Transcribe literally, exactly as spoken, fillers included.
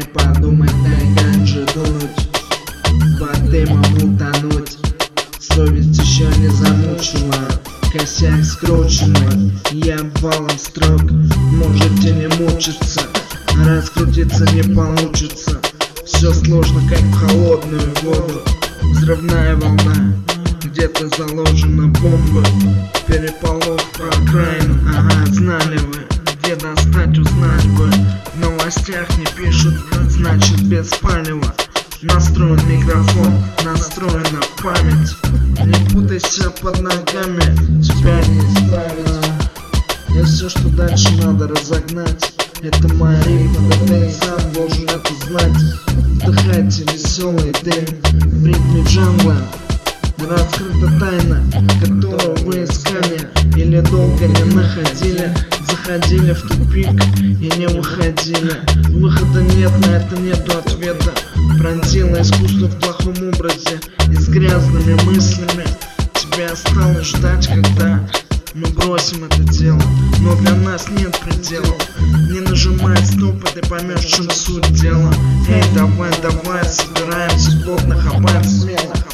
подумай, дай ганджи дунуть, под дымом утонуть. Совесть еще не замучила, косяк скрученный, я валом строк. Можете не мучиться, раскрутиться не получится. Все сложно, как в холодную воду. Взрывная волна, где-то заложена бомба. Переполох по окраину, ага, знали вы, где достать, узнать бы. В новостях не пишут, значит без палева. Настроен микрофон, настроена память. Не путайся под ногами, тебя не исправить. И все, что дальше надо разогнать, это моя рифма, да ты сам должен это знать. Вдыхайте веселый дым в ритме джангла. Раскрыта тайна, которую вы искали или долго не находили. Заходили в тупик и не выходили. Выхода нет, на это нету ответа. Пронзило искусство в плохом образе и с грязными мыслями. Тебе осталось ждать, когда мы бросим это дело. Но для нас нет пределов. Не нажимай стоп, и ты поймешь, в чем суть дела. Эй, давай, давай, собираемся плотно, хапаем смело.